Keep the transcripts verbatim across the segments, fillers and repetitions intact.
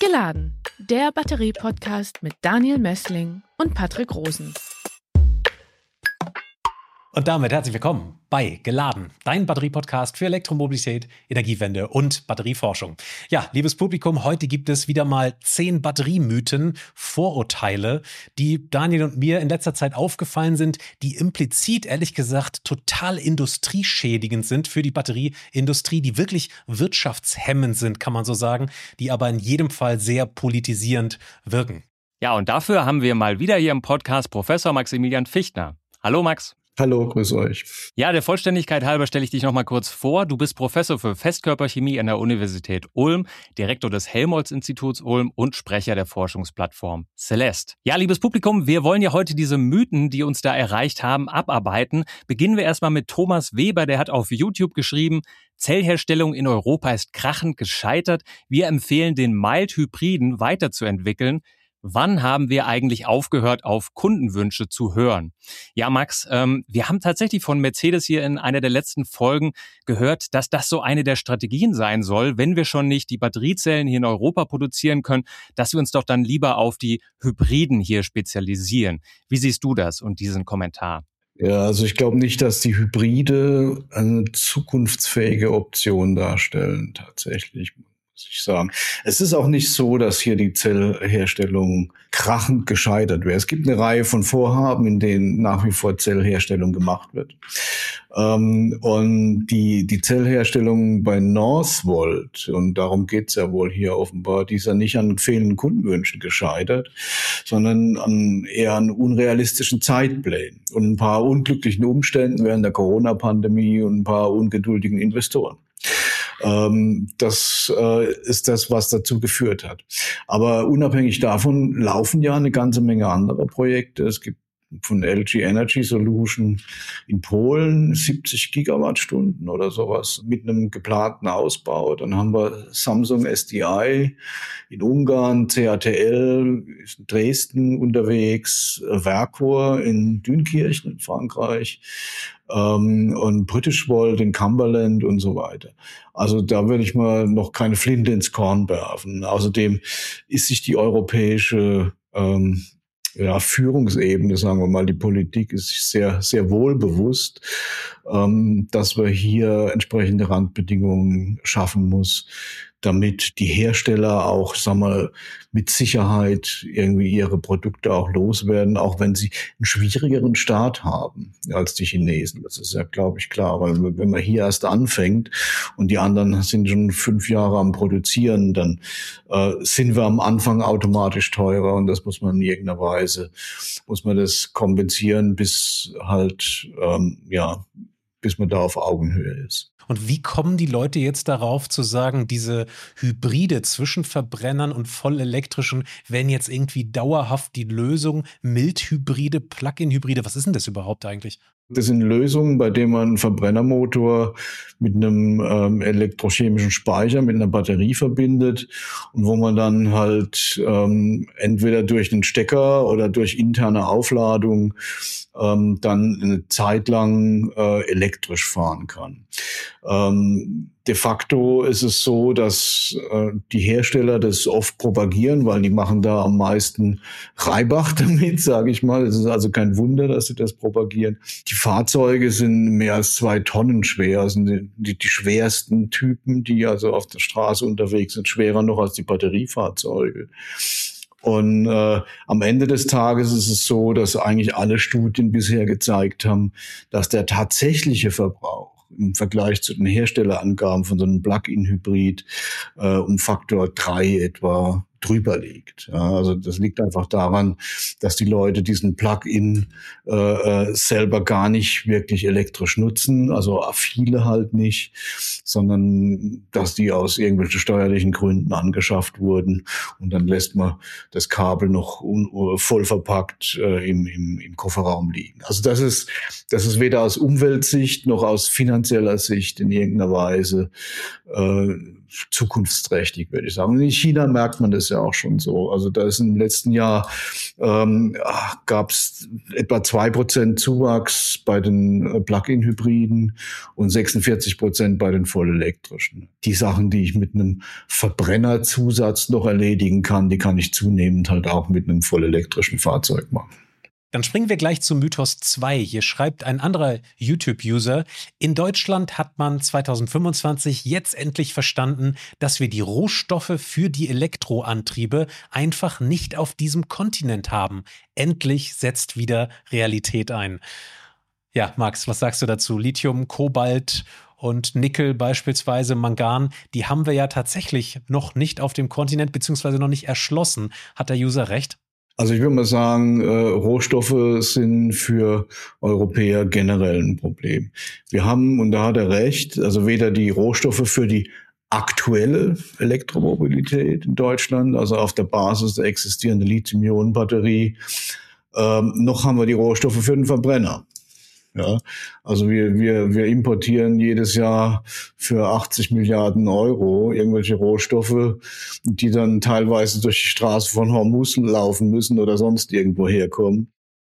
Geladen, der Batterie-Podcast mit Daniel Mössling und Patrick Rosen. Und damit herzlich willkommen bei Geladen, dein Batterie-Podcast für Elektromobilität, Energiewende und Batterieforschung. Ja, liebes Publikum, heute gibt es wieder mal zehn Batteriemythen, Vorurteile, die Daniel und mir in letzter Zeit aufgefallen sind, die implizit, ehrlich gesagt, total industrieschädigend sind für die Batterieindustrie, die wirklich wirtschaftshemmend sind, kann man so sagen, die aber in jedem Fall sehr politisierend wirken. Ja, und dafür haben wir mal wieder hier im Podcast Professor Maximilian Fichtner. Hallo Max. Hallo, grüß euch. Ja, der Vollständigkeit halber stelle ich dich noch mal kurz vor. Du bist Professor für Festkörperchemie an der Universität Ulm, Direktor des Helmholtz-Instituts Ulm und Sprecher der Forschungsplattform Celeste. Ja, liebes Publikum, wir wollen ja heute diese Mythen, die uns da erreicht haben, abarbeiten. Beginnen wir erstmal mit Thomas Weber, der hat auf YouTube geschrieben, Zellherstellung in Europa ist krachend gescheitert. Wir empfehlen den Mild-Hybriden weiterzuentwickeln. Wann haben wir eigentlich aufgehört, auf Kundenwünsche zu hören? Ja, Max, ähm, wir haben tatsächlich von Mercedes hier in einer der letzten Folgen gehört, dass das so eine der Strategien sein soll, wenn wir schon nicht die Batteriezellen hier in Europa produzieren können, dass wir uns doch dann lieber auf die Hybriden hier spezialisieren. Wie siehst du das und diesen Kommentar? Ja, also ich glaube nicht, dass die Hybride eine zukunftsfähige Option darstellen, tatsächlich. Muss ich sagen. Es ist auch nicht so, dass hier die Zellherstellung krachend gescheitert wäre. Es gibt eine Reihe von Vorhaben, in denen nach wie vor Zellherstellung gemacht wird. Ähm, und die, die Zellherstellung bei Northvolt, und darum geht's ja wohl hier offenbar, die ist ja nicht an fehlenden Kundenwünschen gescheitert, sondern an eher an unrealistischen Zeitplänen und ein paar unglücklichen Umständen während der Corona-Pandemie und ein paar ungeduldigen Investoren. Ähm, das äh, ist das, was dazu geführt hat. Aber unabhängig davon laufen ja eine ganze Menge anderer Projekte. Es gibt von L G Energy Solution in Polen siebzig Gigawattstunden oder sowas mit einem geplanten Ausbau. Dann haben wir Samsung S D I in Ungarn, C A T L ist in Dresden unterwegs, Verkor in Dünkirchen in Frankreich ähm, und Britishvolt in Cumberland und so weiter. Also da würde ich mal noch keine Flinte ins Korn werfen. Außerdem ist sich die europäische ähm, ja, Führungsebene, sagen wir mal, die Politik ist sich sehr, sehr wohl bewusst, ähm, dass wir hier entsprechende Randbedingungen schaffen muss, damit die Hersteller auch, sagen wir mal, mit Sicherheit irgendwie ihre Produkte auch loswerden, auch wenn sie einen schwierigeren Start haben als die Chinesen. Das ist ja, glaube ich, klar. Weil wenn man hier erst anfängt und die anderen sind schon fünf Jahre am Produzieren, dann äh, sind wir am Anfang automatisch teurer und das muss man in irgendeiner Weise, muss man das kompensieren, bis halt, ähm, ja, bis man da auf Augenhöhe ist. Und wie kommen die Leute jetzt darauf zu sagen, diese Hybride zwischen Verbrennern und vollelektrischen wären jetzt irgendwie dauerhaft die Lösung, Mildhybride, Plug-in-Hybride, was ist denn das überhaupt eigentlich? Das sind Lösungen, bei denen man einen Verbrennermotor mit einem ähm, elektrochemischen Speicher, mit einer Batterie verbindet und wo man dann halt ähm, entweder durch einen Stecker oder durch interne Aufladung ähm, dann eine Zeit lang äh, elektrisch fahren kann. Ähm, de facto ist es so, dass äh, die Hersteller das oft propagieren, weil die machen da am meisten Reibach damit, sage ich mal. Es ist also kein Wunder, dass sie das propagieren. Die Fahrzeuge sind mehr als zwei Tonnen schwer, das sind die, die, die schwersten Typen, die also auf der Straße unterwegs sind, schwerer noch als die Batteriefahrzeuge. Und äh, am Ende des Tages ist es so, dass eigentlich alle Studien bisher gezeigt haben, dass der tatsächliche Verbrauch im Vergleich zu den Herstellerangaben von so einem Plug-in-Hybrid äh, um Faktor drei etwa drüber liegt. Ja, also das liegt einfach daran, dass die Leute diesen Plug-in äh, selber gar nicht wirklich elektrisch nutzen, also viele halt nicht, sondern dass die aus irgendwelchen steuerlichen Gründen angeschafft wurden und dann lässt man das Kabel noch un- voll verpackt äh, im, im, im Kofferraum liegen. Also das ist, das ist weder aus Umweltsicht noch aus finanzieller Sicht in irgendeiner Weise äh, zukunftsträchtig, würde ich sagen. Und in China merkt man das ja auch schon so. Also da ist im letzten Jahr ähm, gab es etwa zwei Prozent Zuwachs bei den Plug-in-Hybriden und sechsundvierzig Prozent bei den vollelektrischen. Die Sachen, die ich mit einem Verbrennerzusatz noch erledigen kann, die kann ich zunehmend halt auch mit einem vollelektrischen Fahrzeug machen. Dann springen wir gleich zu Mythos zwei. Hier schreibt ein anderer YouTube-User: In Deutschland hat man zwanzig fünfundzwanzig jetzt endlich verstanden, dass wir die Rohstoffe für die Elektroantriebe einfach nicht auf diesem Kontinent haben. Endlich setzt wieder Realität ein. Ja, Max, was sagst du dazu? Lithium, Kobalt und Nickel beispielsweise, Mangan, die haben wir ja tatsächlich noch nicht auf dem Kontinent beziehungsweise noch nicht erschlossen. Hat der User recht? Also ich würde mal sagen, äh, Rohstoffe sind für Europäer generell ein Problem. Wir haben, und da hat er recht, also weder die Rohstoffe für die aktuelle Elektromobilität in Deutschland, also auf der Basis der existierenden Lithium-Ionen-Batterie, ähm, noch haben wir die Rohstoffe für den Verbrenner. Ja, also wir, wir, wir importieren jedes Jahr für achtzig Milliarden Euro irgendwelche Rohstoffe, die dann teilweise durch die Straße von Hormuz laufen müssen oder sonst irgendwo herkommen.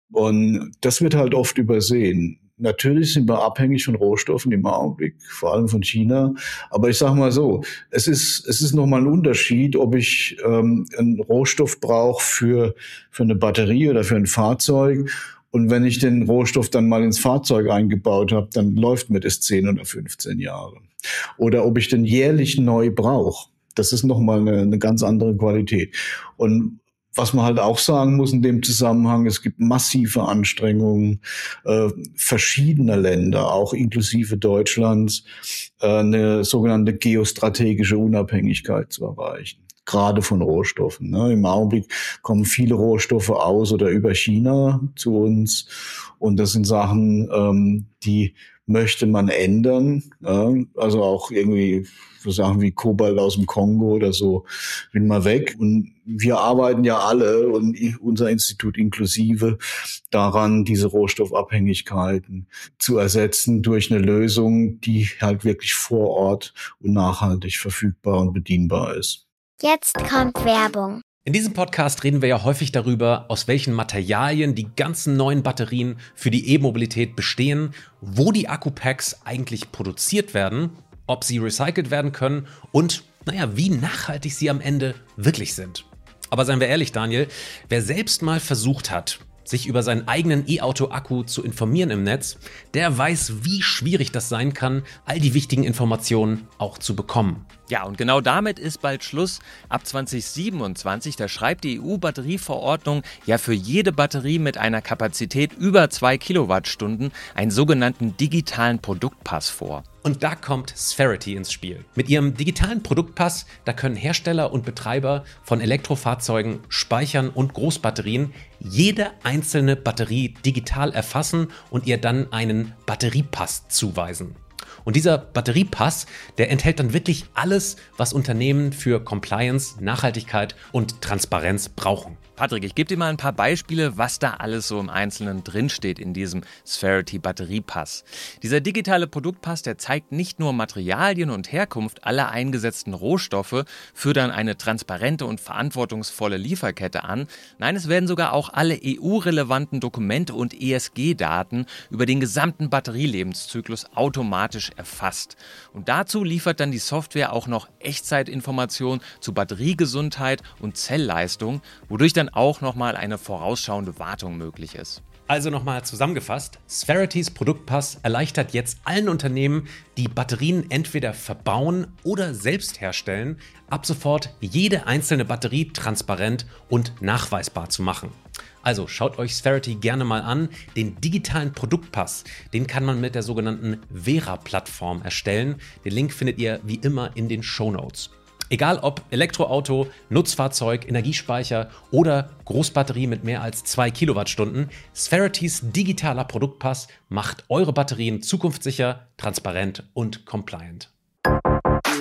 Und das wird halt oft übersehen. Natürlich sind wir abhängig von Rohstoffen im Augenblick, vor allem von China. Aber ich sage mal so, es ist es ist nochmal ein Unterschied, ob ich ähm, einen Rohstoff brauche für für eine Batterie oder für ein Fahrzeug. Und wenn ich den Rohstoff dann mal ins Fahrzeug eingebaut habe, dann läuft mir das zehn oder fünfzehn Jahre. Oder ob ich den jährlich neu brauche. Das ist nochmal eine, eine ganz andere Qualität. Und was man halt auch sagen muss in dem Zusammenhang, es gibt massive Anstrengungen äh, verschiedener Länder, auch inklusive Deutschlands, äh, eine sogenannte geostrategische Unabhängigkeit zu erreichen. Gerade von Rohstoffen. Ne? Im Augenblick kommen viele Rohstoffe aus oder über China zu uns. Und das sind Sachen, ähm, die möchte man ändern. Ja? Also auch irgendwie so Sachen wie Kobalt aus dem Kongo oder so, bin mal weg. Und wir arbeiten ja alle, und unser Institut inklusive, daran, diese Rohstoffabhängigkeiten zu ersetzen durch eine Lösung, die halt wirklich vor Ort und nachhaltig verfügbar und bedienbar ist. Jetzt kommt Werbung. In diesem Podcast reden wir ja häufig darüber, aus welchen Materialien die ganzen neuen Batterien für die E-Mobilität bestehen, wo die Akkupacks eigentlich produziert werden, ob sie recycelt werden können und, naja, wie nachhaltig sie am Ende wirklich sind. Aber seien wir ehrlich, Daniel, wer selbst mal versucht hat, sich über seinen eigenen E-Auto-Akku zu informieren im Netz, der weiß, wie schwierig das sein kann, all die wichtigen Informationen auch zu bekommen. Ja, und genau damit ist bald Schluss. Ab zwanzig siebenundzwanzig, da schreibt die E U-Batterieverordnung ja für jede Batterie mit einer Kapazität über zwei Kilowattstunden einen sogenannten digitalen Produktpass vor. Und da kommt Sferity ins Spiel. Mit ihrem digitalen Produktpass, da können Hersteller und Betreiber von Elektrofahrzeugen, Speichern und Großbatterien jede einzelne Batterie digital erfassen und ihr dann einen Batteriepass zuweisen. Und dieser Batteriepass, der enthält dann wirklich alles, was Unternehmen für Compliance, Nachhaltigkeit und Transparenz brauchen. Patrick, ich gebe dir mal ein paar Beispiele, was da alles so im Einzelnen drinsteht in diesem Sferity Batteriepass. Dieser digitale Produktpass, der zeigt nicht nur Materialien und Herkunft aller eingesetzten Rohstoffe für dann eine transparente und verantwortungsvolle Lieferkette an. Nein, es werden sogar auch alle E U-relevanten Dokumente und E S G-Daten über den gesamten Batterielebenszyklus automatisch erfasst. Und dazu liefert dann die Software auch noch Echtzeitinformationen zu Batteriegesundheit und Zellleistung, wodurch dann auch nochmal eine vorausschauende Wartung möglich ist. Also nochmal zusammengefasst, Sferity's Produktpass erleichtert jetzt allen Unternehmen, die Batterien entweder verbauen oder selbst herstellen, ab sofort jede einzelne Batterie transparent und nachweisbar zu machen. Also schaut euch Sferity gerne mal an. Den digitalen Produktpass, den kann man mit der sogenannten Vera-Plattform erstellen. Den Link findet ihr wie immer in den Shownotes. Egal ob Elektroauto, Nutzfahrzeug, Energiespeicher oder Großbatterie mit mehr als zwei Kilowattstunden, Sferity's digitaler Produktpass macht eure Batterien zukunftssicher, transparent und compliant.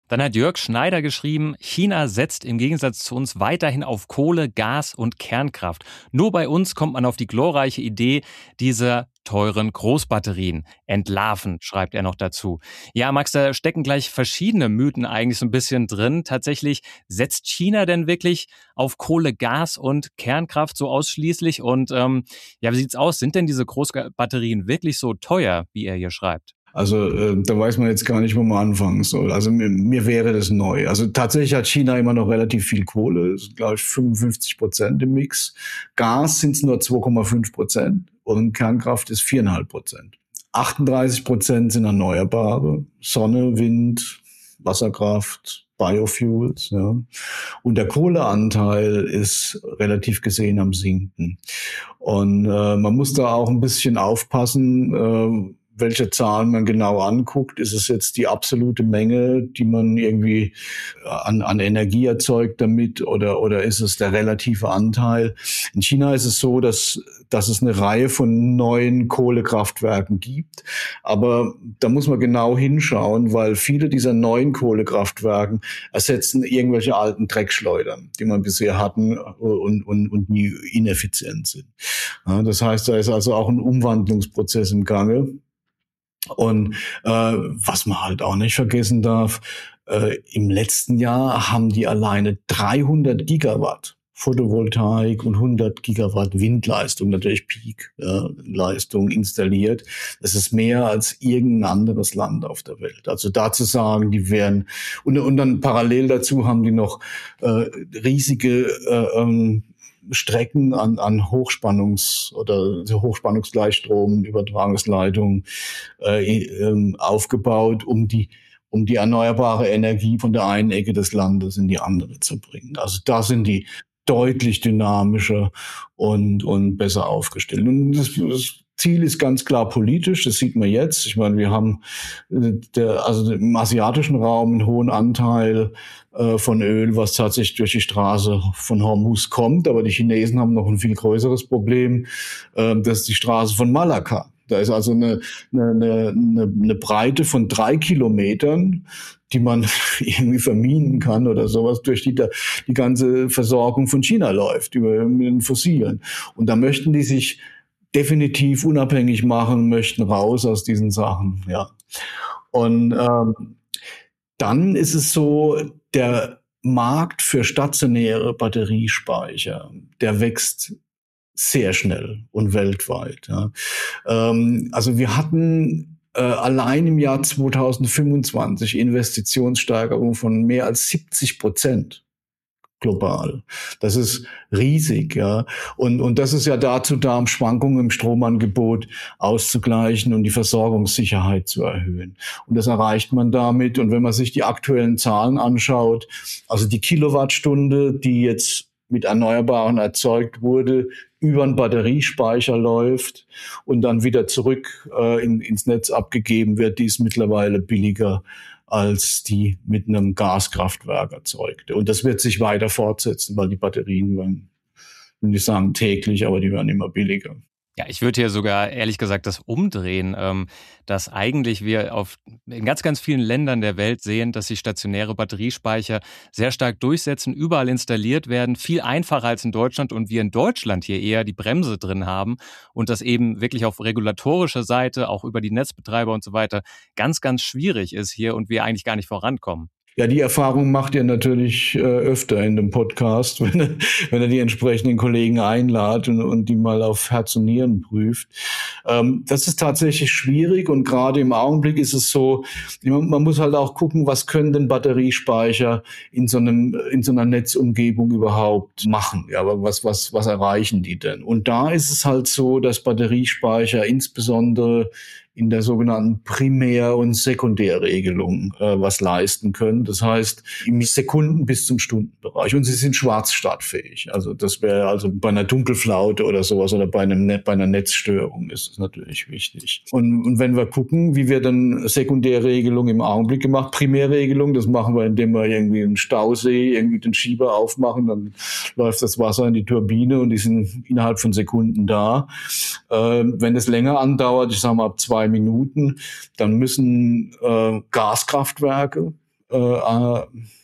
Dann hat Jörg Schneider geschrieben, China setzt im Gegensatz zu uns weiterhin auf Kohle, Gas und Kernkraft. Nur bei uns kommt man auf die glorreiche Idee dieser teuren Großbatterien. Entlarven, schreibt er noch dazu. Ja, Max, da stecken gleich verschiedene Mythen eigentlich so ein bisschen drin. Tatsächlich, setzt China denn wirklich auf Kohle, Gas und Kernkraft so ausschließlich? Und ähm, ja, wie sieht's aus? Sind denn diese Großbatterien wirklich so teuer, wie er hier schreibt? Also äh, da weiß man jetzt gar nicht, wo man anfangen soll. Also mir, mir wäre das neu. Also tatsächlich hat China immer noch relativ viel Kohle, das sind, glaube ich, fünfundfünfzig Prozent im Mix. Gas sind es nur zwei Komma fünf Prozent und Kernkraft ist vier Komma fünf Prozent. achtunddreißig Prozent sind Erneuerbare, Sonne, Wind, Wasserkraft, Biofuels. Ja. Und der Kohleanteil ist relativ gesehen am Sinken. Und äh, man muss da auch ein bisschen aufpassen, äh, welche Zahlen man genau anguckt. Ist es jetzt die absolute Menge, die man irgendwie an, an Energie erzeugt damit, oder, oder ist es der relative Anteil? In China ist es so, dass, dass es eine Reihe von neuen Kohlekraftwerken gibt. Aber da muss man genau hinschauen, weil viele dieser neuen Kohlekraftwerken ersetzen irgendwelche alten Dreckschleudern, die man bisher hatten und, und, und die ineffizient sind. Ja, das heißt, da ist also auch ein Umwandlungsprozess im Gange. Und äh, was man halt auch nicht vergessen darf, äh, im letzten Jahr haben die alleine dreihundert Gigawatt Photovoltaik und hundert Gigawatt Windleistung, natürlich Peak-Leistung, äh, installiert. Das ist mehr als irgendein anderes Land auf der Welt. Also da zu sagen, die wären, und, und dann parallel dazu haben die noch äh, riesige äh, ähm, Strecken an, an Hochspannungs- oder Hochspannungsgleichstrom, Übertragungsleitungen äh, äh, aufgebaut, um die um die erneuerbare Energie von der einen Ecke des Landes in die andere zu bringen. Also da sind die deutlich dynamischer und und besser aufgestellt. Und das, das Ziel ist ganz klar politisch, das sieht man jetzt. Ich meine, wir haben der, also im asiatischen Raum einen hohen Anteil äh, von Öl, was tatsächlich durch die Straße von Hormuz kommt. Aber die Chinesen haben noch ein viel größeres Problem, äh, das ist die Straße von Malakka. Da ist also eine, eine, eine, eine Breite von drei Kilometern, die man irgendwie verminen kann oder sowas, durch die da die ganze Versorgung von China läuft, über mit den Fossilen. Und da möchten die sich definitiv unabhängig machen, möchten raus aus diesen Sachen, ja. Und ähm, dann ist es so, der Markt für stationäre Batteriespeicher, der wächst sehr schnell und weltweit. Ja. Ähm, also wir hatten äh, allein im Jahr zweitausendfünfundzwanzig Investitionssteigerung von mehr als siebzig Prozent. Global. Das ist riesig, ja. Und, und das ist ja dazu da, um Schwankungen im Stromangebot auszugleichen und die Versorgungssicherheit zu erhöhen. Und das erreicht man damit. Und wenn man sich die aktuellen Zahlen anschaut, also die Kilowattstunde, die jetzt mit Erneuerbaren erzeugt wurde, über einen Batteriespeicher läuft und dann wieder zurück äh, in, ins Netz abgegeben wird, die ist mittlerweile billiger als die mit einem Gaskraftwerk erzeugte. Und das wird sich weiter fortsetzen, weil die Batterien werden, will nicht sagen täglich, aber die werden immer billiger. Ja, ich würde hier sogar ehrlich gesagt das umdrehen, ähm, dass eigentlich wir auf, in ganz, ganz vielen Ländern der Welt sehen, dass sich stationäre Batteriespeicher sehr stark durchsetzen, überall installiert werden, viel einfacher als in Deutschland und wir in Deutschland hier eher die Bremse drin haben und das eben wirklich auf regulatorischer Seite, auch über die Netzbetreiber und so weiter, ganz, ganz schwierig ist hier und wir eigentlich gar nicht vorankommen. Ja, die Erfahrung macht ihr natürlich äh, öfter in dem Podcast, wenn er, wenn er die entsprechenden Kollegen einladet und, und die mal auf Herz und Nieren prüft. Ähm, das ist tatsächlich schwierig und gerade im Augenblick ist es so, man, man muss halt auch gucken, was können denn Batteriespeicher in so einem in so einer Netzumgebung überhaupt machen? Ja, aber was was was erreichen die denn? Und da ist es halt so, dass Batteriespeicher insbesondere in der sogenannten Primär- und Sekundärregelung äh, was leisten können. Das heißt, im Sekunden- bis zum Stundenbereich. Und sie sind schwarzstartfähig. Also das wäre also bei einer Dunkelflaute oder sowas oder bei einem Net, bei einer Netzstörung ist es natürlich wichtig. Und, und wenn wir gucken, wie wir dann Sekundärregelung im Augenblick gemacht, Primärregelung, das machen wir, indem wir irgendwie einen Stausee, irgendwie den Schieber aufmachen, dann läuft das Wasser in die Turbine und die sind innerhalb von Sekunden da. Äh, wenn es länger andauert, ich sage mal ab zwei Minuten, dann müssen äh, Gaskraftwerke äh,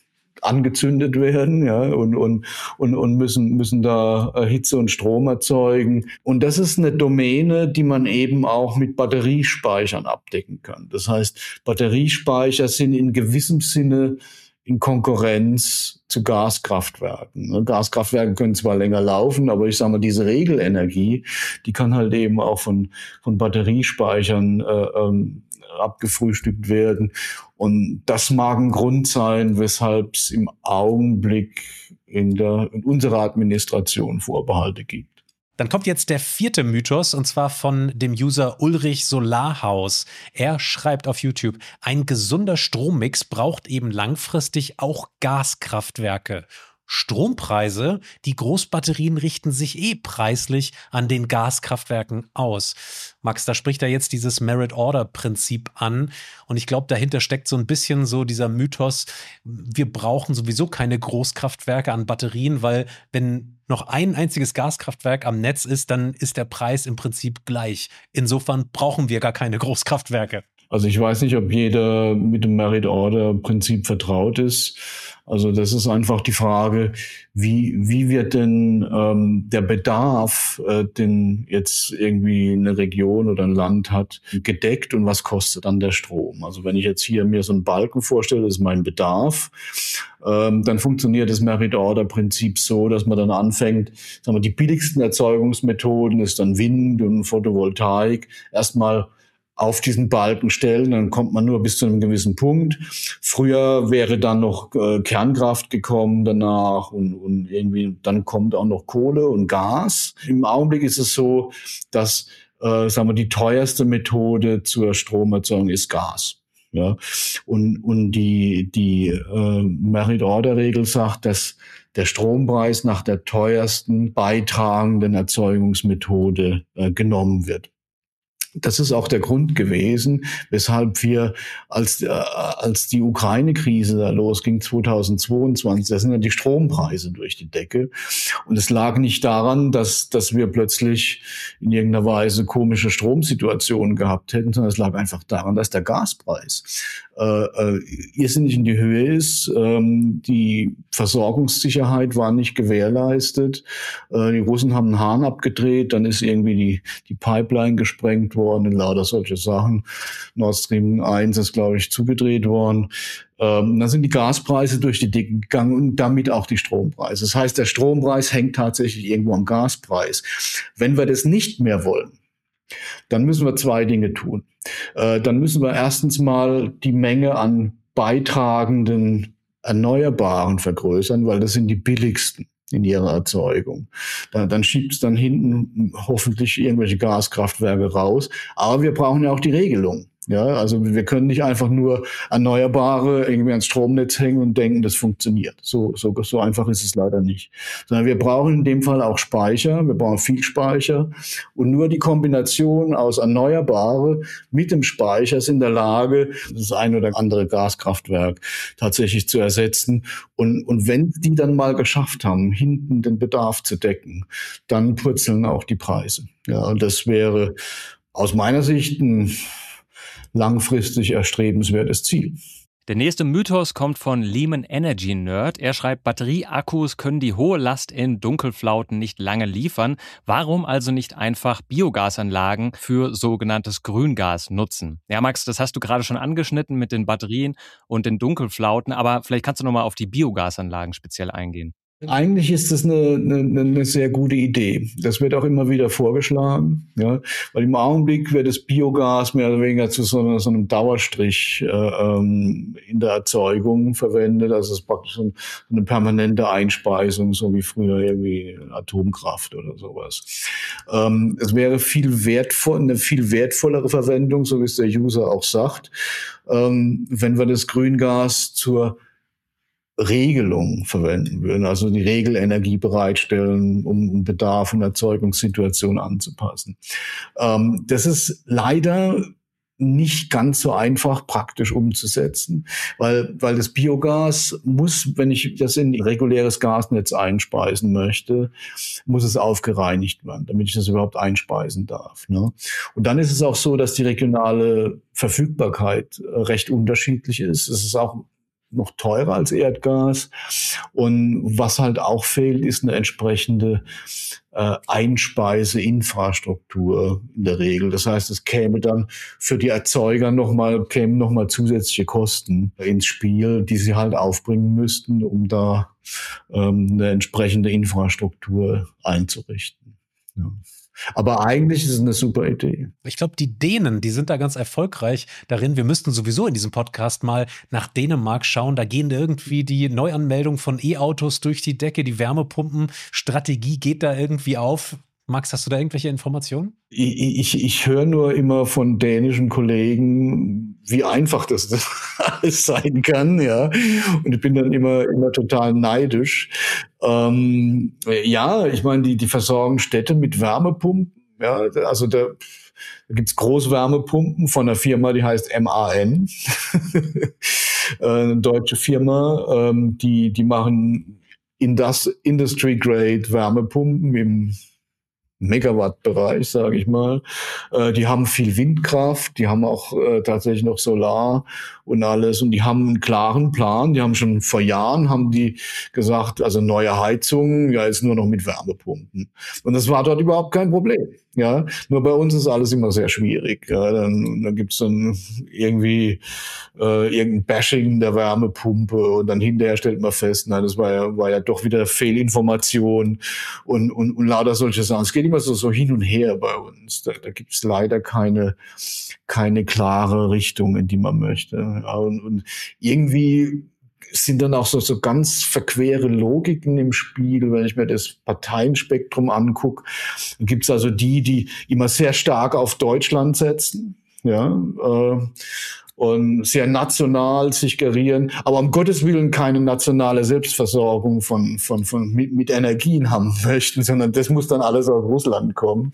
angezündet werden, ja, und, und, und, und müssen, müssen da Hitze und Strom erzeugen. Und das ist eine Domäne, die man eben auch mit Batteriespeichern abdecken kann. Das heißt, Batteriespeicher sind in gewissem Sinne in Konkurrenz zu Gaskraftwerken. Gaskraftwerke können zwar länger laufen, aber ich sage mal, diese Regelenergie, die kann halt eben auch von, von Batteriespeichern äh, ähm, abgefrühstückt werden. Und das mag ein Grund sein, weshalb es im Augenblick in, der, in unserer Administration Vorbehalte gibt. Dann kommt jetzt der vierte Mythos, und zwar von dem User Ulrich Solarhaus. Er schreibt auf YouTube, ein gesunder Strommix braucht eben langfristig auch Gaskraftwerke. Strompreise, die Großbatterien richten sich eh preislich an den Gaskraftwerken aus. Max, da spricht er jetzt dieses Merit-Order-Prinzip an. Und ich glaube, dahinter steckt so ein bisschen so dieser Mythos, wir brauchen sowieso keine Großkraftwerke an Batterien, weil wenn noch ein einziges Gaskraftwerk am Netz ist, dann ist der Preis im Prinzip gleich. Insofern brauchen wir gar keine Großkraftwerke. Also ich weiß nicht, ob jeder mit dem Merit-Order-Prinzip vertraut ist. Also das ist einfach die Frage, wie wie wird denn ähm, der Bedarf, äh, den jetzt irgendwie eine Region oder ein Land hat, gedeckt und was kostet dann der Strom? Also wenn ich jetzt hier mir so einen Balken vorstelle, das ist mein Bedarf, ähm, dann funktioniert das Merit-Order-Prinzip so, dass man dann anfängt, sagen wir, die billigsten Erzeugungsmethoden ist dann Wind und Photovoltaik, erstmal auf diesen Balken stellen, dann kommt man nur bis zu einem gewissen Punkt. Früher wäre dann noch äh, Kernkraft gekommen danach und, und irgendwie dann kommt auch noch Kohle und Gas. Im Augenblick ist es so, dass äh, sagen wir, die teuerste Methode zur Stromerzeugung ist Gas. Ja, und und die die äh, Merit-Order-Regel sagt, dass der Strompreis nach der teuersten beitragenden Erzeugungsmethode äh, genommen wird. Das ist auch der Grund gewesen, weshalb wir, als, äh, als die Ukraine-Krise da losging, zweitausendzweiundzwanzig, da sind ja die Strompreise durch die Decke. Und es lag nicht daran, dass, dass wir plötzlich in irgendeiner Weise komische Stromsituationen gehabt hätten, sondern es lag einfach daran, dass der Gaspreis äh, äh, irrsinnig in die Höhe ist. Ähm, die Versorgungssicherheit war nicht gewährleistet. Äh, die Russen haben einen Hahn abgedreht, dann ist irgendwie die, die Pipeline gesprengt worden. Und lauter solche Sachen. Nord Stream eins ist, glaube ich, zugedreht worden. Ähm, dann sind die Gaspreise durch die Decke gegangen und damit auch die Strompreise. Das heißt, der Strompreis hängt tatsächlich irgendwo am Gaspreis. Wenn wir das nicht mehr wollen, dann müssen wir zwei Dinge tun. Äh, dann müssen wir erstens mal die Menge an beitragenden Erneuerbaren vergrößern, weil das sind die billigsten in ihrer Erzeugung. Dann, dann schiebt es dann hinten hoffentlich irgendwelche Gaskraftwerke raus. Aber wir brauchen ja auch die Regelung. Ja, also wir können nicht einfach nur Erneuerbare irgendwie ans Stromnetz hängen und denken, das funktioniert. So, so, so einfach ist es leider nicht. Sondern wir brauchen in dem Fall auch Speicher. Wir brauchen viel Speicher. Und nur die Kombination aus Erneuerbare mit dem Speicher ist in der Lage, das ein oder andere Gaskraftwerk tatsächlich zu ersetzen. Und, und wenn die dann mal geschafft haben, hinten den Bedarf zu decken, dann purzeln auch die Preise. Ja, und das wäre aus meiner Sicht ein langfristig erstrebenswertes Ziel. Der nächste Mythos kommt von Lehman Energy Nerd. Er schreibt, Batterieakkus können die hohe Last in Dunkelflauten nicht lange liefern. Warum also nicht einfach Biogasanlagen für sogenanntes Grüngas nutzen? Ja, Max, das hast du gerade schon angeschnitten mit den Batterien und den Dunkelflauten, aber vielleicht kannst du nochmal auf die Biogasanlagen speziell eingehen. Eigentlich ist das eine, eine, eine sehr gute Idee. Das wird auch immer wieder vorgeschlagen, ja, weil im Augenblick wird das Biogas mehr oder weniger zu so, einer, so einem Dauerstrich äh, ähm, in der Erzeugung verwendet. Also es ist praktisch so eine permanente Einspeisung, so wie früher irgendwie Atomkraft oder sowas. Ähm, es wäre viel wertvoll, eine viel wertvollere Verwendung, so wie es der User auch sagt, ähm, wenn wir das Grüngas zur Regelung verwenden würden, also die Regelenergie bereitstellen, um Bedarf und Erzeugungssituation anzupassen. Ähm, das ist leider nicht ganz so einfach praktisch umzusetzen, weil weil das Biogas muss, wenn ich das in reguläres Gasnetz einspeisen möchte, muss es aufgereinigt werden, damit ich das überhaupt einspeisen darf. Ne? Und dann ist es auch so, dass die regionale Verfügbarkeit recht unterschiedlich ist. Es ist auch noch teurer als Erdgas. Und was halt auch fehlt, ist eine entsprechende äh, Einspeiseinfrastruktur in der Regel. Das heißt, es käme dann für die Erzeuger nochmal, kämen nochmal zusätzliche Kosten ins Spiel, die sie halt aufbringen müssten, um da ähm, eine entsprechende Infrastruktur einzurichten. Ja. Aber eigentlich ist es eine super Idee. Ich glaube, die Dänen, die sind da ganz erfolgreich darin. Wir müssten sowieso in diesem Podcast mal nach Dänemark schauen. Da gehen irgendwie die Neuanmeldungen von E-Autos durch die Decke. Die Wärmepumpenstrategie geht da irgendwie auf. Max, hast du da irgendwelche Informationen? Ich, ich, ich höre nur immer von dänischen Kollegen, wie einfach das alles sein kann, ja. Und ich bin dann immer, immer total neidisch. Ähm, ja, ich meine, die, die versorgen Städte mit Wärmepumpen, ja. Also da, da gibt's Großwärmepumpen von einer Firma, die heißt M A N. Eine deutsche Firma, ähm, die, die machen Indus- Industry-Grade Wärmepumpen im Megawatt-Bereich, sage ich mal. Äh, die haben viel Windkraft, die haben auch äh, tatsächlich noch Solar und alles. Und die haben einen klaren Plan. Die haben schon vor Jahren, haben die gesagt, also neue Heizungen, ja, ist nur noch mit Wärmepumpen. Und das war dort überhaupt kein Problem. Ja, nur bei uns ist alles immer sehr schwierig. Ja, dann, dann gibt's dann irgendwie äh, irgendein Bashing der Wärmepumpe und dann hinterher stellt man fest, nein, das war ja, war ja doch wieder Fehlinformation und, und, und lauter solche Sachen. Es geht immer so, so hin und her bei uns. Da, da gibt's leider keine, keine klare Richtung, in die man möchte. Ja, und, und irgendwie sind dann auch so, so ganz verquere Logiken im Spiel, wenn ich mir das Parteienspektrum angucke. Dann gibt's also die, die immer sehr stark auf Deutschland setzen, ja, äh, und sehr national sich gerieren, aber um Gottes Willen keine nationale Selbstversorgung von, von, von, mit, mit Energien haben möchten, sondern das muss dann alles aus Russland kommen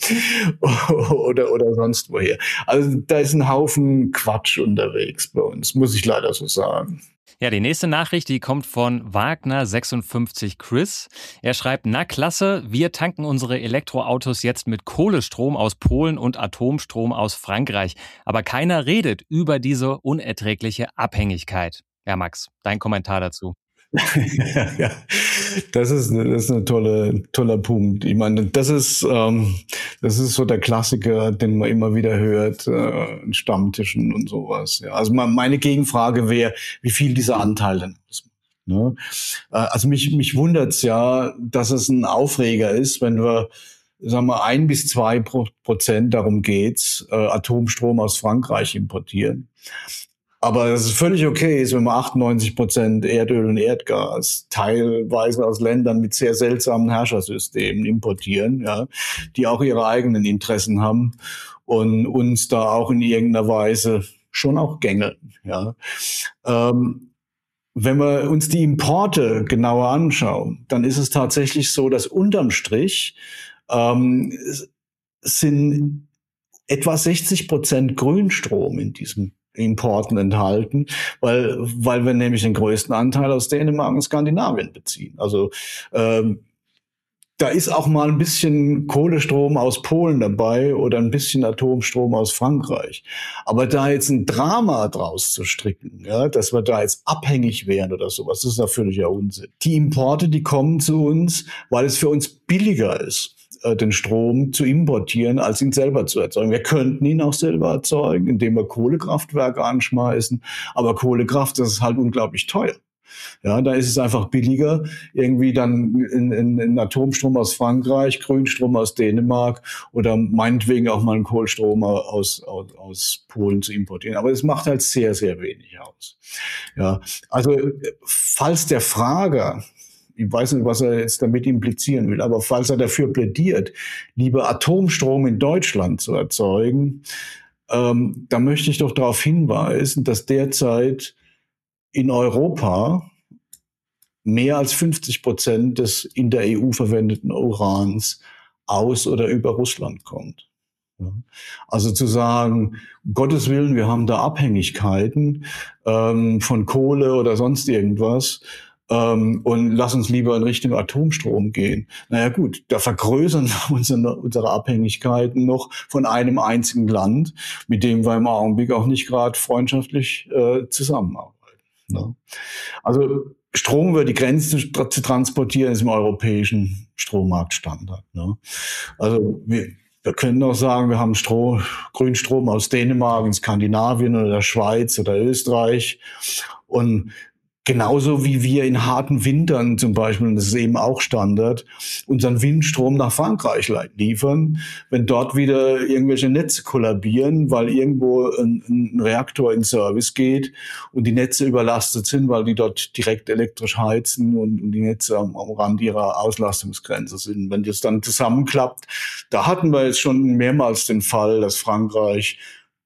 oder, oder sonst woher. Also da ist ein Haufen Quatsch unterwegs bei uns, muss ich leider so sagen. Ja, die nächste Nachricht, die kommt von Wagner sechsundfünfzig Chris. Er schreibt, na klasse, wir tanken unsere Elektroautos jetzt mit Kohlestrom aus Polen und Atomstrom aus Frankreich. Aber keiner redet über diese unerträgliche Abhängigkeit. Ja, Max, dein Kommentar dazu. ja, ja, das ist, das ist ein tolle, toller Punkt. Ich meine, das ist, ähm, das ist so der Klassiker, den man immer wieder hört, äh, in Stammtischen und sowas. Ja, also meine Gegenfrage wäre, wie viel dieser Anteil denn ausmacht. Ne? Äh, also mich, mich wundert's ja, dass es ein Aufreger ist, wenn wir, sagen wir, ein bis zwei Prozent darum geht's, äh, Atomstrom aus Frankreich importieren. Aber es ist völlig okay, wenn wir achtundneunzig Prozent Erdöl und Erdgas teilweise aus Ländern mit sehr seltsamen Herrschersystemen importieren, ja, die auch ihre eigenen Interessen haben und uns da auch in irgendeiner Weise schon auch gängeln, ja. Ähm, wenn wir uns die Importe genauer anschauen, dann ist es tatsächlich so, dass unterm Strich ähm, sind etwa sechzig Prozent Grünstrom in diesem Importen enthalten, weil weil wir nämlich den größten Anteil aus Dänemark und Skandinavien beziehen. Also ähm, da ist auch mal ein bisschen Kohlestrom aus Polen dabei oder ein bisschen Atomstrom aus Frankreich. Aber da jetzt ein Drama draus zu stricken, ja, dass wir da jetzt abhängig wären oder sowas, das ist ja völliger Unsinn. Die Importe, die kommen zu uns, weil es für uns billiger ist, den Strom zu importieren, als ihn selber zu erzeugen. Wir könnten ihn auch selber erzeugen, indem wir Kohlekraftwerke anschmeißen, aber Kohlekraft, das ist halt unglaublich teuer. Ja, da ist es einfach billiger, irgendwie dann in, in, in Atomstrom aus Frankreich, Grünstrom aus Dänemark oder meinetwegen auch mal einen Kohlstrom aus, aus, aus Polen zu importieren. Aber es macht halt sehr, sehr wenig aus. Ja, also falls der Frager, ich weiß nicht, was er jetzt damit implizieren will, aber falls er dafür plädiert, lieber Atomstrom in Deutschland zu erzeugen, ähm, da möchte ich doch darauf hinweisen, dass derzeit in Europa mehr als fünfzig Prozent des in der E U verwendeten Urans aus oder über Russland kommt. Ja. Also zu sagen, um Gottes Willen, wir haben da Abhängigkeiten ähm, von Kohle oder sonst irgendwas, Um, und lass uns lieber in Richtung Atomstrom gehen. Naja gut, da vergrößern wir unsere, unsere Abhängigkeiten noch von einem einzigen Land, mit dem wir im Augenblick auch nicht gerade freundschaftlich äh, zusammenarbeiten. Ne? Also Strom über die Grenzen zu transportieren ist im europäischen Strommarktstandard. Ne? Also wir, wir können auch sagen, wir haben Strom, Grünstrom aus Dänemark, in Skandinavien oder der Schweiz oder Österreich. Und genauso wie wir in harten Wintern zum Beispiel, und das ist eben auch Standard, unseren Windstrom nach Frankreich liefern, wenn dort wieder irgendwelche Netze kollabieren, weil irgendwo ein, ein Reaktor in Service geht und die Netze überlastet sind, weil die dort direkt elektrisch heizen und, und die Netze am, am Rand ihrer Auslastungsgrenze sind. Wenn das dann zusammenklappt, da hatten wir jetzt schon mehrmals den Fall, dass Frankreich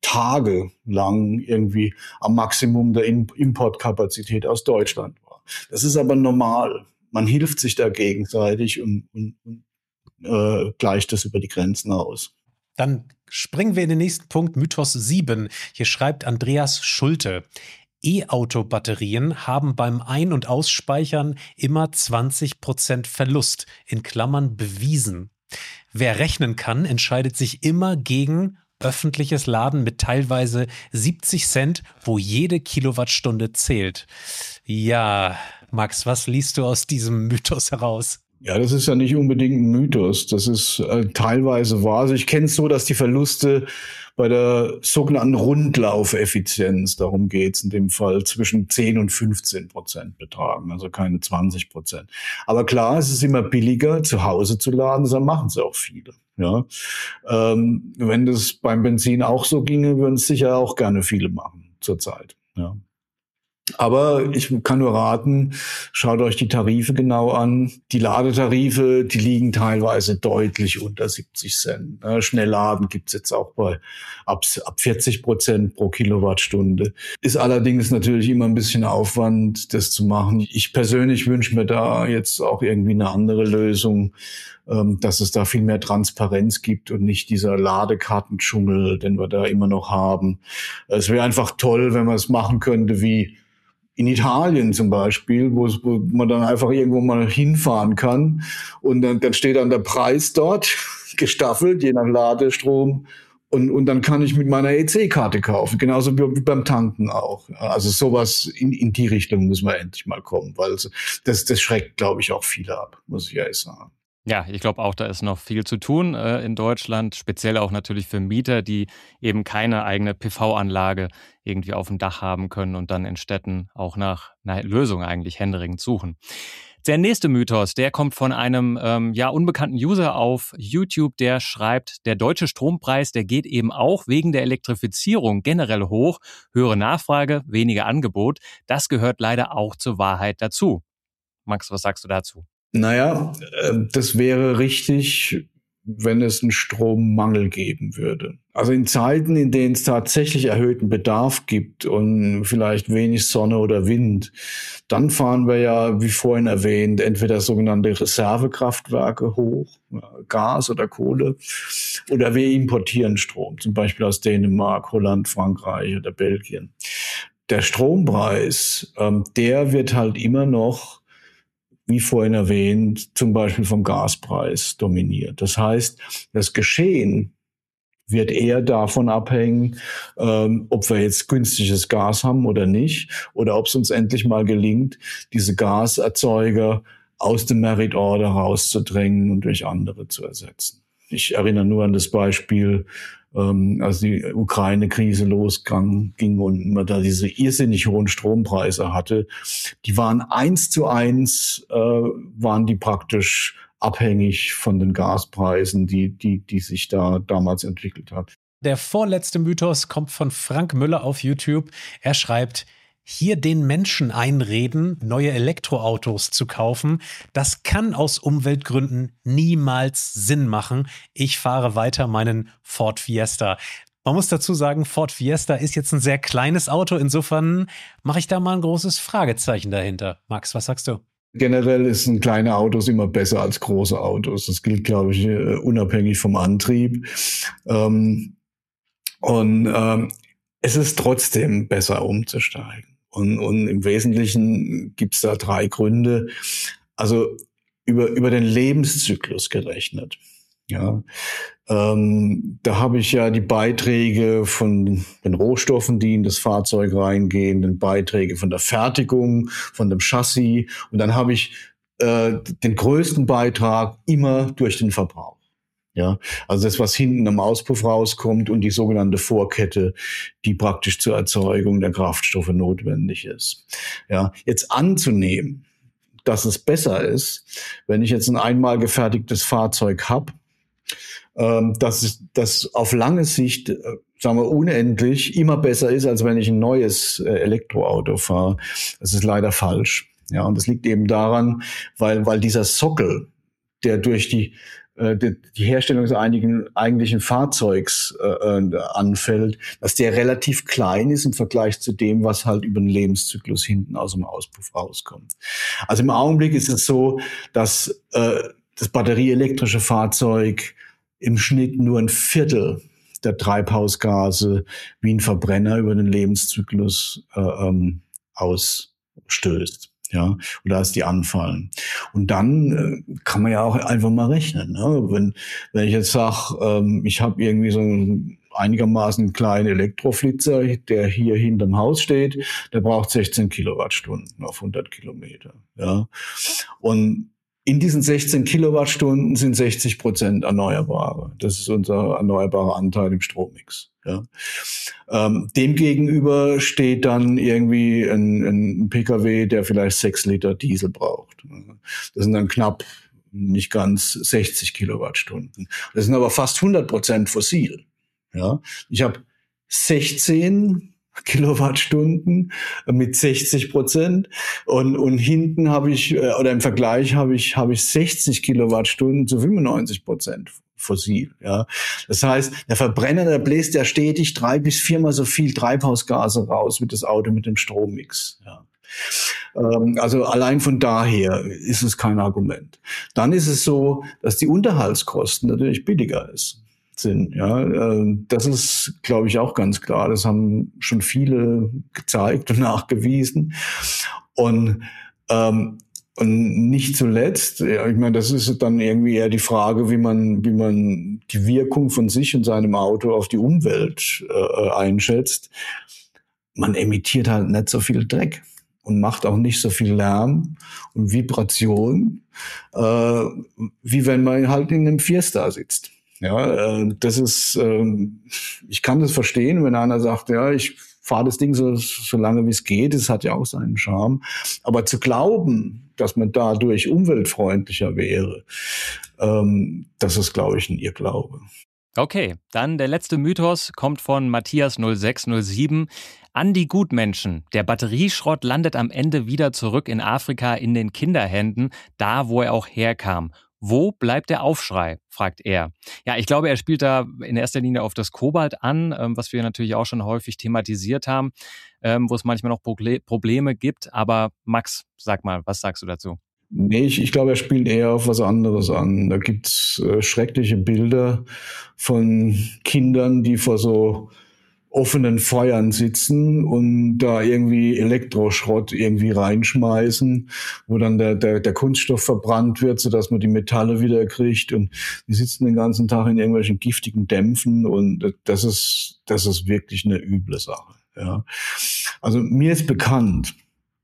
tagelang irgendwie am Maximum der Importkapazität aus Deutschland war. Das ist aber normal. Man hilft sich da gegenseitig und, und, und äh, gleicht das über die Grenzen aus. Dann springen wir in den nächsten Punkt, Mythos sieben. Hier schreibt Andreas Schulte: E-Auto-Batterien haben beim Ein- und Ausspeichern immer zwanzig Prozent Verlust, in Klammern bewiesen. Wer rechnen kann, entscheidet sich immer gegen öffentliches Laden mit teilweise siebzig Cent, wo jede Kilowattstunde zählt. Ja, Max, was liest du aus diesem Mythos heraus? Ja, das ist ja nicht unbedingt ein Mythos. Das ist äh, teilweise wahr. Also ich kenne es so, dass die Verluste bei der sogenannten Rundlaufeffizienz, darum geht's in dem Fall, zwischen zehn und fünfzehn Prozent betragen, also keine zwanzig Prozent. Aber klar, es ist immer billiger, zu Hause zu laden, dann machen es auch viele. Ja, ähm, wenn das beim Benzin auch so ginge, würden es sicher auch gerne viele machen zurzeit. Ja. Aber ich kann nur raten, schaut euch die Tarife genau an. Die Ladetarife, die liegen teilweise deutlich unter siebzig Cent. Schnellladen gibt's jetzt auch bei ab, ab vierzig Prozent pro Kilowattstunde. Ist allerdings natürlich immer ein bisschen Aufwand, das zu machen. Ich persönlich wünsche mir da jetzt auch irgendwie eine andere Lösung, dass es da viel mehr Transparenz gibt und nicht dieser Ladekartendschungel, den wir da immer noch haben. Es wäre einfach toll, wenn man es machen könnte wie in Italien zum Beispiel, wo, es, wo man dann einfach irgendwo mal hinfahren kann und dann, dann steht dann der Preis dort, gestaffelt, je nach Ladestrom. Und, und dann kann ich mit meiner E C-Karte kaufen, genauso wie beim Tanken auch. Also sowas in, in die Richtung müssen wir endlich mal kommen, weil das, das schreckt, glaube ich, auch viele ab, muss ich ehrlich sagen. Ja, ich glaube auch, da ist noch viel zu tun äh, in Deutschland, speziell auch natürlich für Mieter, die eben keine eigene P V-Anlage irgendwie auf dem Dach haben können und dann in Städten auch nach einer Lösung eigentlich händeringend suchen. Der nächste Mythos, der kommt von einem ähm, ja unbekannten User auf YouTube, der schreibt, der deutsche Strompreis, der geht eben auch wegen der Elektrifizierung generell hoch, höhere Nachfrage, weniger Angebot. Das gehört leider auch zur Wahrheit dazu. Max, was sagst du dazu? Naja, das wäre richtig, wenn es einen Strommangel geben würde. Also in Zeiten, in denen es tatsächlich erhöhten Bedarf gibt und vielleicht wenig Sonne oder Wind, dann fahren wir ja, wie vorhin erwähnt, entweder sogenannte Reservekraftwerke hoch, Gas oder Kohle, oder wir importieren Strom, zum Beispiel aus Dänemark, Holland, Frankreich oder Belgien. Der Strompreis, der wird halt immer noch, wie vorhin erwähnt, zum Beispiel vom Gaspreis dominiert. Das heißt, das Geschehen wird eher davon abhängen, ähm, ob wir jetzt günstiges Gas haben oder nicht, oder ob es uns endlich mal gelingt, diese Gaserzeuger aus dem Merit Order rauszudrängen und durch andere zu ersetzen. Ich erinnere nur an das Beispiel, ähm, als die Ukraine-Krise losging und man da diese irrsinnig hohen Strompreise hatte. Die waren eins zu eins, äh, waren die praktisch abhängig von den Gaspreisen, die, die, die sich da damals entwickelt hat. Der vorletzte Mythos kommt von Frank Müller auf YouTube. Er schreibt: Hier den Menschen einreden, neue Elektroautos zu kaufen, das kann aus Umweltgründen niemals Sinn machen. Ich fahre weiter meinen Ford Fiesta. Man muss dazu sagen, Ford Fiesta ist jetzt ein sehr kleines Auto. Insofern mache ich da mal ein großes Fragezeichen dahinter. Max, was sagst du? Generell sind kleine Autos immer besser als große Autos. Das gilt, glaube ich, unabhängig vom Antrieb. Und ähm, es ist trotzdem besser umzusteigen. Und, und im Wesentlichen gibt es da drei Gründe. Also über, über den Lebenszyklus gerechnet Ja, ähm, da habe ich ja die Beiträge von den Rohstoffen, die in das Fahrzeug reingehen, den Beiträge von der Fertigung, von dem Chassis, und dann habe ich äh, den größten Beitrag immer durch den Verbrauch. Ja, also das, was hinten am Auspuff rauskommt, und die sogenannte Vorkette, die praktisch zur Erzeugung der Kraftstoffe notwendig ist. Ja, jetzt anzunehmen, dass es besser ist, wenn ich jetzt ein einmal gefertigtes Fahrzeug habe, ähm, dass es, das auf lange Sicht, äh, sagen wir, unendlich immer besser ist, als wenn ich ein neues äh, Elektroauto fahre. Das ist leider falsch. Ja, und das liegt eben daran, weil, weil dieser Sockel, der durch die Die, die Herstellung des einigen, eigentlichen Fahrzeugs äh, anfällt, dass der relativ klein ist im Vergleich zu dem, was halt über den Lebenszyklus hinten aus dem Auspuff rauskommt. Also im Augenblick ist es so, dass äh, das batterieelektrische Fahrzeug im Schnitt nur ein Viertel der Treibhausgase wie ein Verbrenner über den Lebenszyklus äh, ähm, ausstößt. Ja, oder als die anfallen. Und dann äh, kann man ja auch einfach mal rechnen. Ne? Wenn, wenn ich jetzt sage, ähm, ich habe irgendwie so einen einigermaßen kleinen Elektroflitzer, der hier hinterm Haus steht, der braucht sechzehn Kilowattstunden auf hundert Kilometer. Ja, und in diesen sechzehn Kilowattstunden sind sechzig Prozent Erneuerbare. Das ist unser erneuerbarer Anteil im Strommix. Ja. Ähm, demgegenüber steht dann irgendwie ein, ein P K W, der vielleicht sechs Liter Diesel braucht. Das sind dann knapp, nicht ganz sechzig Kilowattstunden. Das sind aber fast hundert Prozent fossil. Ja. Ich habe sechzehn Kilowattstunden mit sechzig Prozent und und hinten habe ich oder im Vergleich habe ich habe ich sechzig Kilowattstunden zu fünfundneunzig Prozent fossil. Ja, das heißt, der Verbrenner, der bläst ja stetig drei bis viermal so viel Treibhausgase raus wie das Auto mit dem Strommix. Ja. Ähm, also allein von daher ist es kein Argument. Dann ist es so, dass die Unterhaltskosten natürlich billiger ist. sind. Ja, das ist, glaube ich, auch ganz klar. Das haben schon viele gezeigt und nachgewiesen. Und, ähm, und nicht zuletzt, ja, ich meine, das ist dann irgendwie eher die Frage, wie man, wie man die Wirkung von sich und seinem Auto auf die Umwelt äh, einschätzt. Man emittiert halt nicht so viel Dreck und macht auch nicht so viel Lärm und Vibration, äh, wie wenn man halt in einem Fiesta sitzt. Ja, äh, das ist, äh, ich kann das verstehen, wenn einer sagt, ja, ich fahre das Ding so, so lange wie es geht, das hat ja auch seinen Charme. Aber zu glauben, dass man dadurch umweltfreundlicher wäre, ähm, das ist, glaube ich, ein Irrglaube. Okay, dann der letzte Mythos kommt von Matthias null sechs null sieben. An die Gutmenschen. Der Batterieschrott landet am Ende wieder zurück in Afrika in den Kinderhänden, da wo er auch herkam. Wo bleibt der Aufschrei, fragt er. Ja, ich glaube, er spielt da in erster Linie auf das Kobalt an, ähm, was wir natürlich auch schon häufig thematisiert haben, ähm, wo es manchmal noch Proble- Probleme gibt. Aber Max, sag mal, was sagst du dazu? Nee, ich, ich glaube, er spielt eher auf was anderes an. Da gibt's äh, schreckliche Bilder von Kindern, die vor so offenen Feuern sitzen und da irgendwie Elektroschrott irgendwie reinschmeißen, wo dann der, der, der Kunststoff verbrannt wird, sodass man die Metalle wieder kriegt, und die sitzen den ganzen Tag in irgendwelchen giftigen Dämpfen, und das ist, das ist wirklich eine üble Sache. Ja. Also mir ist bekannt,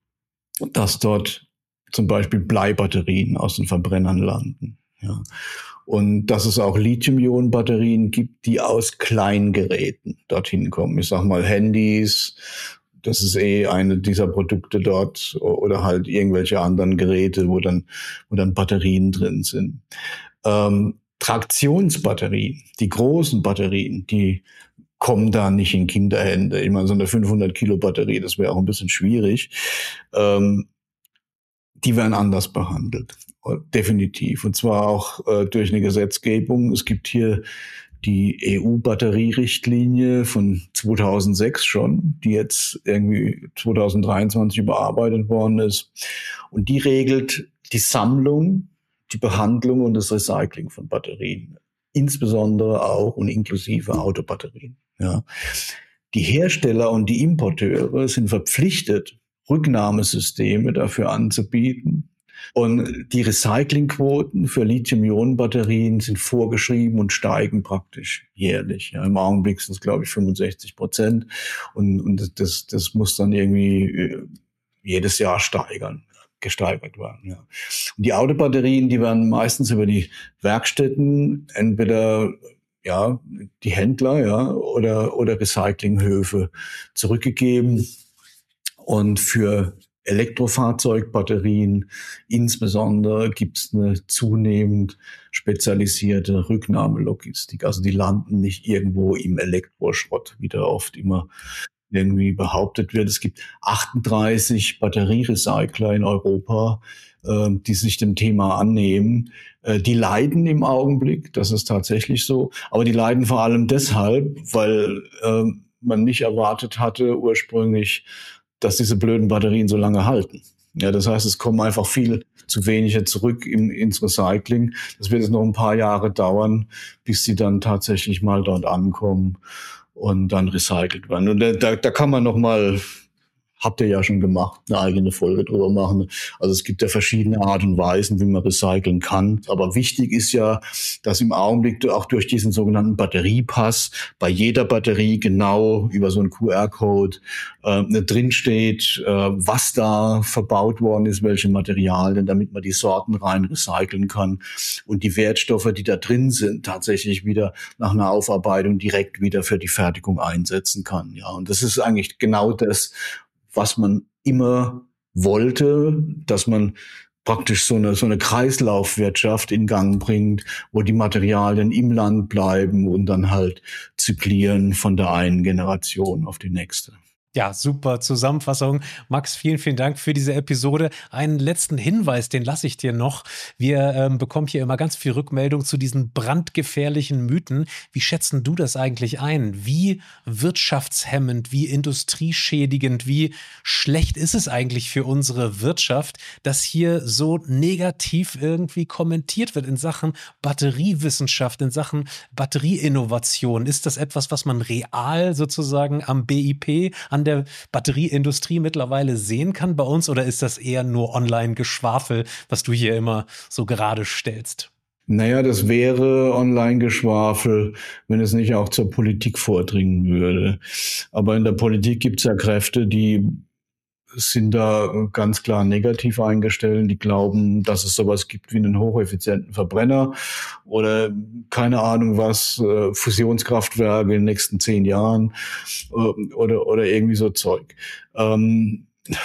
dass dort zum Beispiel Bleibatterien aus den Verbrennern landen. Ja. Und dass es auch Lithium-Ionen-Batterien gibt, die aus Kleingeräten dorthin kommen. Ich sag mal Handys, das ist eh eine dieser Produkte dort, oder halt irgendwelche anderen Geräte, wo dann, wo dann Batterien drin sind. Ähm, Traktionsbatterien, die großen Batterien, die kommen da nicht in Kinderhände. Ich meine, so eine fünfhundert Kilo Batterie, das wäre auch ein bisschen schwierig. Ähm, die werden anders behandelt. Definitiv. Und zwar auch äh, durch eine Gesetzgebung. Es gibt hier die E U-Batterierichtlinie von zweitausendsechs schon, die jetzt irgendwie zweitausenddreiundzwanzig überarbeitet worden ist. Und die regelt die Sammlung, die Behandlung und das Recycling von Batterien. Insbesondere auch und inklusive Autobatterien. Ja. Die Hersteller und die Importeure sind verpflichtet, Rücknahmesysteme dafür anzubieten, Und die Recyclingquoten für Lithium-Ionen-Batterien sind vorgeschrieben und steigen praktisch jährlich. Ja, im Augenblick sind es, glaube ich, fünfundsechzig Prozent. Und, und das, das muss dann irgendwie jedes Jahr steigern, gesteigert werden. Ja. Und die Autobatterien, die werden meistens über die Werkstätten, entweder ja die Händler, ja, oder oder Recyclinghöfe zurückgegeben. Und für Elektrofahrzeugbatterien insbesondere gibt es eine zunehmend spezialisierte Rücknahmelogistik. Also die landen nicht irgendwo im Elektroschrott, wie da oft immer irgendwie behauptet wird. Es gibt achtunddreißig Batterierecycler in Europa, äh, die sich dem Thema annehmen. Äh, die leiden im Augenblick, das ist tatsächlich so. Aber die leiden vor allem deshalb, weil äh, man nicht erwartet hatte ursprünglich, dass diese blöden Batterien so lange halten. Ja, das heißt, es kommen einfach viel zu wenige zurück im, ins Recycling. Das wird jetzt noch ein paar Jahre dauern, bis sie dann tatsächlich mal dort ankommen und dann recycelt werden. Und da, da kann man noch mal, habt ihr ja schon gemacht, eine eigene Folge drüber machen. Also es gibt ja verschiedene Art und Weisen, wie man recyceln kann. Aber wichtig ist ja, dass im Augenblick auch durch diesen sogenannten Batteriepass bei jeder Batterie genau über so einen Q R-Code äh, drinsteht, äh, was da verbaut worden ist, welche Materialien, damit man die Sorten rein recyceln kann und die Wertstoffe, die da drin sind, tatsächlich wieder nach einer Aufarbeitung direkt wieder für die Fertigung einsetzen kann. Ja, und das ist eigentlich genau das, was man immer wollte, dass man praktisch so eine, so eine Kreislaufwirtschaft in Gang bringt, wo die Materialien im Land bleiben und dann halt zyklieren von der einen Generation auf die nächste. Ja, super Zusammenfassung. Max, vielen, vielen Dank für diese Episode. Einen letzten Hinweis, den lasse ich dir noch. Wir ähm, bekommen hier immer ganz viel Rückmeldung zu diesen brandgefährlichen Mythen. Wie schätzen du das eigentlich ein? Wie wirtschaftshemmend, wie industrieschädigend, wie schlecht ist es eigentlich für unsere Wirtschaft, dass hier so negativ irgendwie kommentiert wird in Sachen Batteriewissenschaft, in Sachen Batterieinnovation? Ist das etwas, was man real sozusagen am B I P, an der Batterieindustrie mittlerweile sehen kann bei uns, oder ist das eher nur Online-Geschwafel, was du hier immer so gerade stellst? Naja, das wäre Online-Geschwafel, wenn es nicht auch zur Politik vordringen würde. Aber in der Politik gibt es ja Kräfte, die sind da ganz klar negativ eingestellt. Die glauben, dass es sowas gibt wie einen hocheffizienten Verbrenner oder keine Ahnung was, Fusionskraftwerke in den nächsten zehn Jahren oder oder irgendwie so Zeug. Ähm,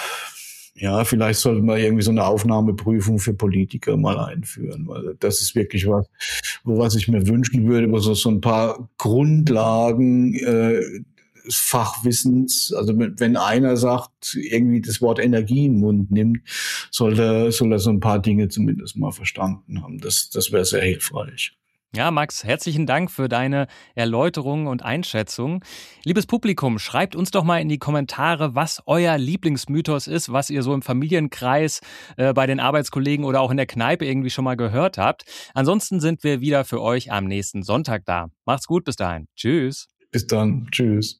ja, vielleicht sollte man irgendwie so eine Aufnahmeprüfung für Politiker mal einführen, weil das ist wirklich was, was ich mir wünschen würde, wo so, so ein paar Grundlagen äh, Fachwissens, also wenn einer sagt, irgendwie das Wort Energie in den Mund nimmt, soll er, soll er so ein paar Dinge zumindest mal verstanden haben. Das, das wäre sehr hilfreich. Ja, Max, herzlichen Dank für deine Erläuterungen und Einschätzungen. Liebes Publikum, schreibt uns doch mal in die Kommentare, was euer Lieblingsmythos ist, was ihr so im Familienkreis, äh, bei den Arbeitskollegen oder auch in der Kneipe irgendwie schon mal gehört habt. Ansonsten sind wir wieder für euch am nächsten Sonntag da. Macht's gut, bis dahin. Tschüss. Bis dann. Tschüss.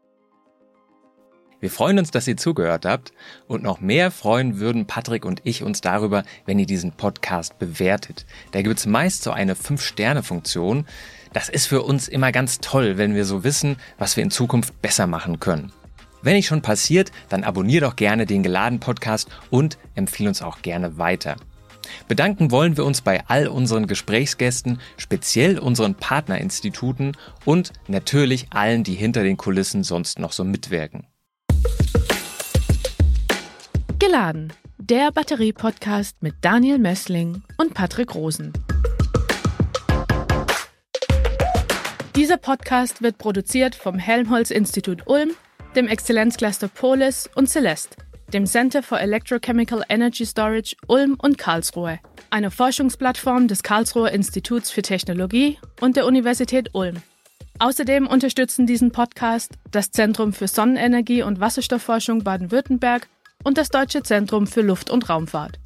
Wir freuen uns, dass ihr zugehört habt, und noch mehr freuen würden Patrick und ich uns darüber, wenn ihr diesen Podcast bewertet. Da gibt es meist so eine fünf Sterne Funktion. Das ist für uns immer ganz toll, wenn wir so wissen, was wir in Zukunft besser machen können. Wenn nicht schon passiert, dann abonnier doch gerne den Geladen-Podcast und empfehle uns auch gerne weiter. Bedanken wollen wir uns bei all unseren Gesprächsgästen, speziell unseren Partnerinstituten und natürlich allen, die hinter den Kulissen sonst noch so mitwirken. Geladen, der Batterie-Podcast mit Daniel Messling und Patrick Rosen. Dieser Podcast wird produziert vom Helmholtz-Institut Ulm, dem Exzellenzcluster Polis und Celeste, dem Center for Electrochemical Energy Storage Ulm und Karlsruhe, einer Forschungsplattform des Karlsruher Instituts für Technologie und der Universität Ulm. Außerdem unterstützen diesen Podcast das Zentrum für Sonnenenergie und Wasserstoffforschung Baden-Württemberg und das Deutsche Zentrum für Luft- und Raumfahrt.